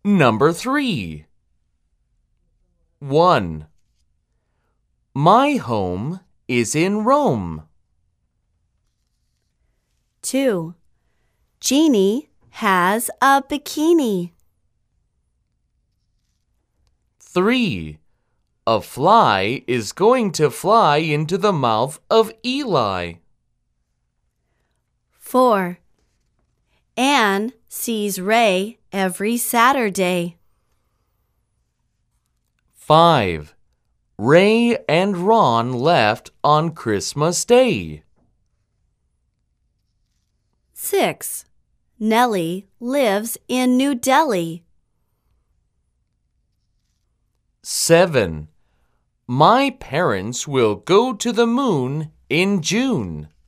Number 3. 1. My home is in Rome. 2. Jeannie has a bikini. 3. A fly is going to fly into the mouth of Eli. 4. Anne sees Ray every Saturday. 5. Ray and Ron left on Christmas Day. 6. Nellie lives in New Delhi. 7. My parents will go to the moon in June.